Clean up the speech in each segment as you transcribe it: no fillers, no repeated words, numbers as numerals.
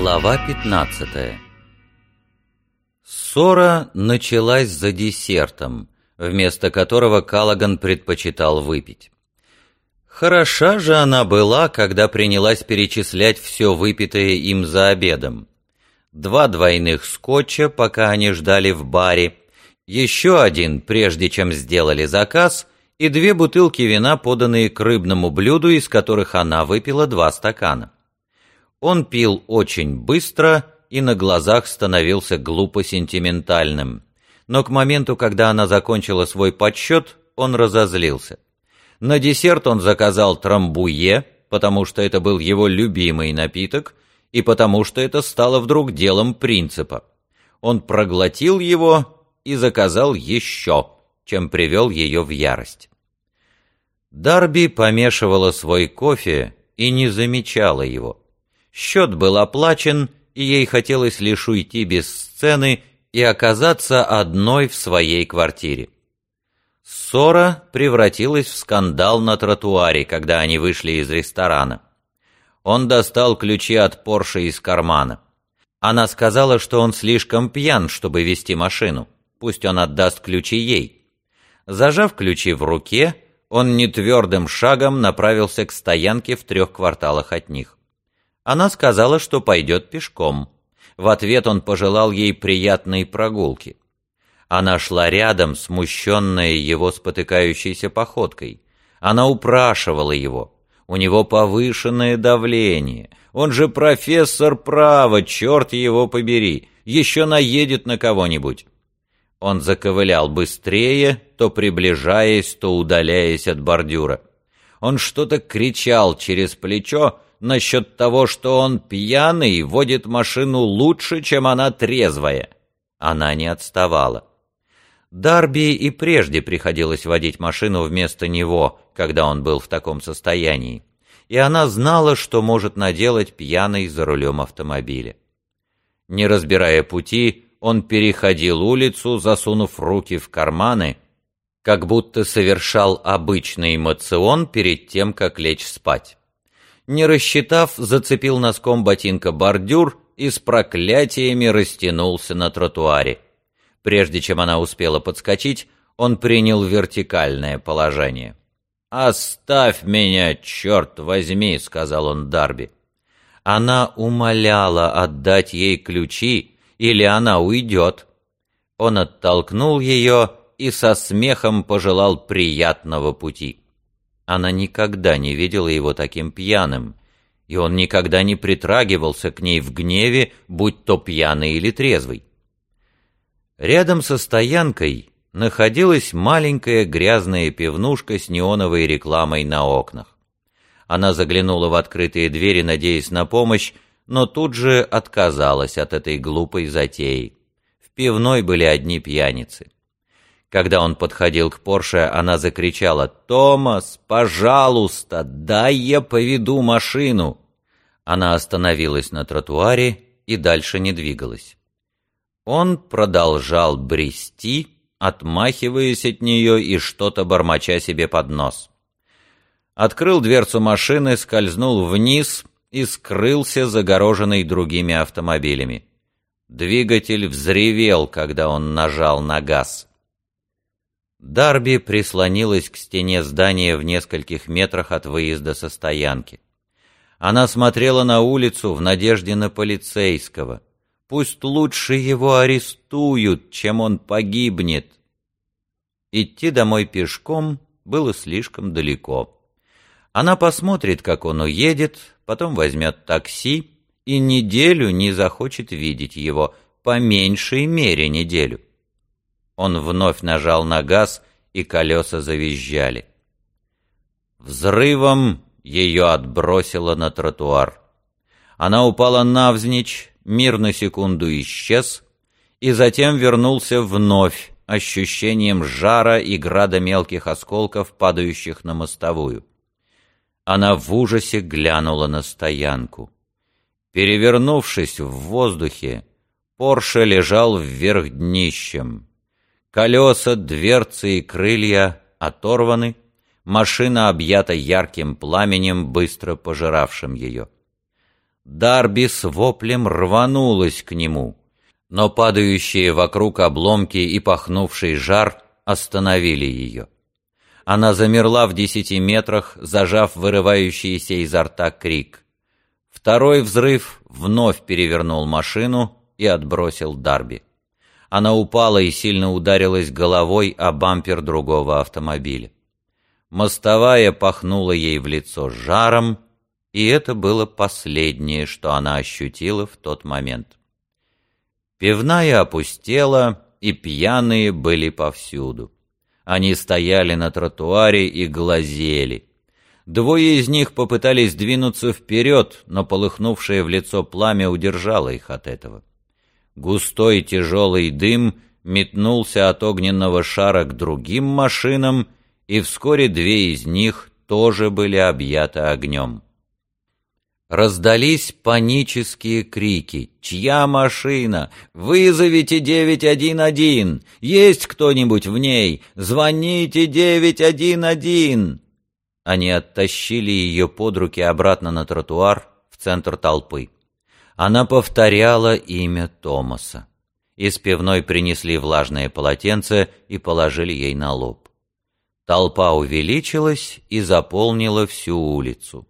Глава 15. Ссора началась за десертом, вместо которого Каллоган предпочитал выпить. Хороша же она была, когда принялась перечислять все выпитое им за обедом. 2 двойных скотча, пока они ждали в баре, еще один, прежде чем сделали заказ, и 2 бутылки вина, поданные к рыбному блюду, из которых она выпила 2 стакана. Он пил очень быстро и на глазах становился глупо сентиментальным. Но к моменту, когда она закончила свой подсчет, он разозлился. На десерт он заказал трамбуе, потому что это был его любимый напиток, и потому что это стало вдруг делом принципа. Он проглотил его и заказал еще, чем привел ее в ярость. Дарби помешивала свой кофе и не замечала его. Счет был оплачен, и ей хотелось лишь уйти без сцены и оказаться одной в своей квартире. Ссора превратилась в скандал на тротуаре, когда они вышли из ресторана. Он достал ключи от Порше из кармана. Она сказала, что он слишком пьян, чтобы вести машину. Пусть он отдаст ключи ей. Зажав ключи в руке, он нетвердым шагом направился к стоянке в 3 кварталах от них. Она сказала, что пойдет пешком. В ответ он пожелал ей приятной прогулки. Она шла рядом, смущенная его спотыкающейся походкой. Она упрашивала его. У него повышенное давление. Он же профессор права, черт его побери. Еще наедет на кого-нибудь. Он заковылял быстрее, то приближаясь, то удаляясь от бордюра. Он что-то кричал через плечо насчет того, что он пьяный и водит машину лучше, чем она трезвая. Она не отставала. Дарби и прежде приходилось водить машину вместо него, когда он был в таком состоянии, и она знала, что может наделать пьяный за рулем автомобиля. Не разбирая пути, он переходил улицу, засунув руки в карманы, как будто совершал обычный моцион перед тем, как лечь спать. Не рассчитав, зацепил носком ботинка бордюр и с проклятиями растянулся на тротуаре. Прежде чем она успела подскочить, он принял вертикальное положение. «Оставь меня, черт возьми», — сказал он Дарби. Она умоляла отдать ей ключи, или она уйдет. Он оттолкнул ее и со смехом пожелал приятного пути. Она никогда не видела его таким пьяным, и он никогда не притрагивался к ней в гневе, будь то пьяный или трезвый. Рядом со стоянкой находилась маленькая грязная пивнушка с неоновой рекламой на окнах. Она заглянула в открытые двери, надеясь на помощь, но тут же отказалась от этой глупой затеи. В пивной были одни пьяницы. Когда он подходил к Порше, она закричала: «Томас, пожалуйста, дай я поведу машину!» Она остановилась на тротуаре и дальше не двигалась. Он продолжал брести, отмахиваясь от нее и что-то бормоча себе под нос. Открыл дверцу машины, скользнул вниз и скрылся, загороженный другими автомобилями. Двигатель взревел, когда он нажал на газ. Дарби прислонилась к стене здания в нескольких метрах от выезда со стоянки. Она смотрела на улицу в надежде на полицейского. Пусть лучше его арестуют, чем он погибнет. Идти домой пешком было слишком далеко. Она посмотрит, как он уедет, потом возьмет такси и неделю не захочет видеть его, по меньшей мере неделю. Он вновь нажал на газ, и колеса завизжали. Взрывом ее отбросило на тротуар. Она упала навзничь, мир на секунду исчез, и затем вернулся вновь, ощущением жара и града мелких осколков, падающих на мостовую. Она в ужасе глянула на стоянку. Перевернувшись в воздухе, Порше лежал вверх днищем. Колеса, дверцы и крылья оторваны, машина объята ярким пламенем, быстро пожиравшим ее. Дарби с воплем рванулась к нему, но падающие вокруг обломки и пахнувший жар остановили ее. Она замерла в 10 метрах, зажав вырывающийся изо рта крик. Второй взрыв вновь перевернул машину и отбросил Дарби. Она упала и сильно ударилась головой о бампер другого автомобиля. Мостовая пахнула ей в лицо жаром, и это было последнее, что она ощутила в тот момент. Пивная опустела, и пьяные были повсюду. Они стояли на тротуаре и глазели. Двое из них попытались двинуться вперед, но полыхнувшее в лицо пламя удержало их от этого. Густой тяжелый дым метнулся от огненного шара к другим машинам, и вскоре две из них тоже были объяты огнем. Раздались панические крики. «Чья машина? Вызовите 911! Есть кто-нибудь в ней? Звоните 911!» Они оттащили ее под руки обратно на тротуар, в центр толпы. Она повторяла имя Томаса. Из пивной принесли влажное полотенце и положили ей на лоб. Толпа увеличилась и заполнила всю улицу.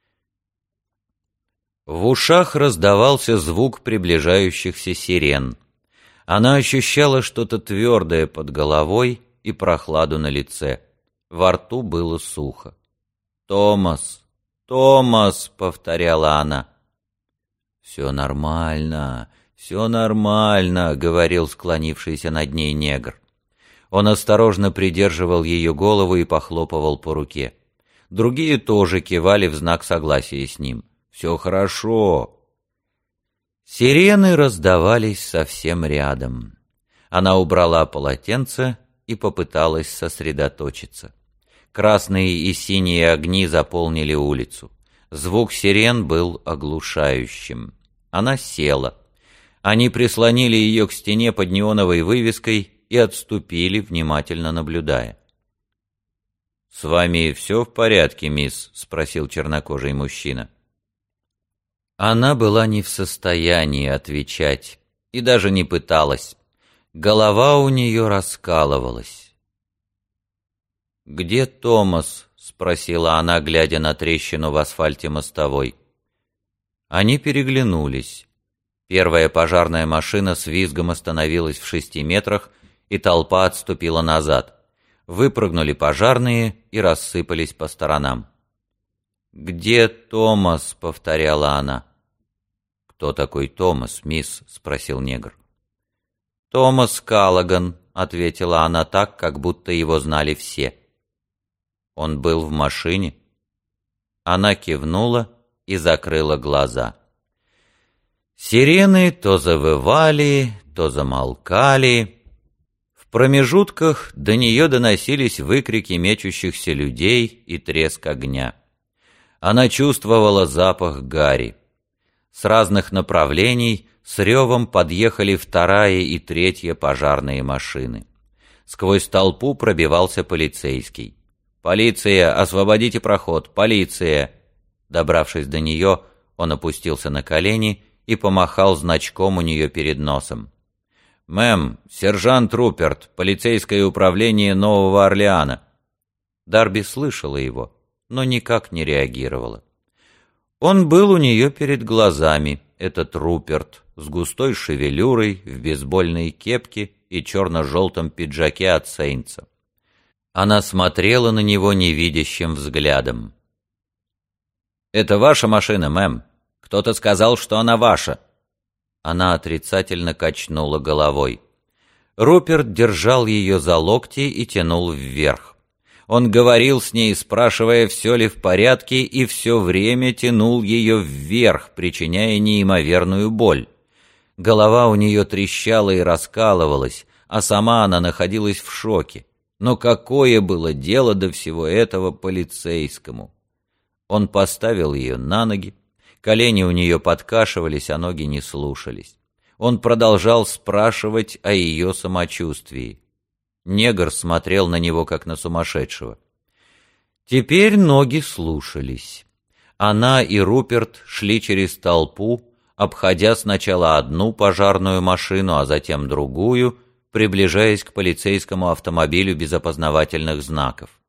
В ушах раздавался звук приближающихся сирен. Она ощущала что-то твердое под головой и прохладу на лице. Во рту было сухо. «Томас! Томас!» — повторяла она. «Все нормально, все нормально», — говорил склонившийся над ней негр. Он осторожно придерживал ее голову и похлопывал по руке. Другие тоже кивали в знак согласия с ним. «Все хорошо». Сирены раздавались совсем рядом. Она убрала полотенце и попыталась сосредоточиться. Красные и синие огни заполнили улицу. Звук сирен был оглушающим. Она села. Они прислонили ее к стене под неоновой вывеской и отступили, внимательно наблюдая. «С вами все в порядке, мисс?» — спросил чернокожий мужчина. Она была не в состоянии отвечать и даже не пыталась. Голова у нее раскалывалась. «Где Томас?» — спросила она, глядя на трещину в асфальте мостовой. Они переглянулись. Первая пожарная машина с визгом остановилась в 6 метрах, и толпа отступила назад. Выпрыгнули пожарные и рассыпались по сторонам. «Где Томас?» — повторяла она. «Кто такой Томас, мисс?» — спросил негр. «Томас Каллаган», — ответила она так, как будто его знали все. «Он был в машине?» Она кивнула и закрыла глаза. Сирены то завывали, то замолкали. В промежутках до нее доносились выкрики мечущихся людей и треск огня. Она чувствовала запах гари. С разных направлений с ревом подъехали вторая и третья пожарные машины. Сквозь толпу пробивался полицейский. «Полиция! Освободите проход! Полиция!» Добравшись до нее, он опустился на колени и помахал значком у нее перед носом. «Мэм, сержант Руперт, полицейское управление Нового Орлеана». Дарби слышала его, но никак не реагировала. Он был у нее перед глазами, этот Руперт, с густой шевелюрой, в бейсбольной кепке и черно-желтом пиджаке от Сейнтса. Она смотрела на него невидящим взглядом. «Это ваша машина, мэм? Кто-то сказал, что она ваша». Она отрицательно качнула головой. Руперт держал ее за локти и тянул вверх. Он говорил с ней, спрашивая, все ли в порядке, и все время тянул ее вверх, причиняя неимоверную боль. Голова у нее трещала и раскалывалась, а сама она находилась в шоке. Но какое было дело до всего этого полицейскому? Он поставил ее на ноги, колени у нее подкашивались, а ноги не слушались. Он продолжал спрашивать о ее самочувствии. Негр смотрел на него, как на сумасшедшего. Теперь ноги слушались. Она и Руперт шли через толпу, обходя сначала одну пожарную машину, а затем другую, приближаясь к полицейскому автомобилю без опознавательных знаков.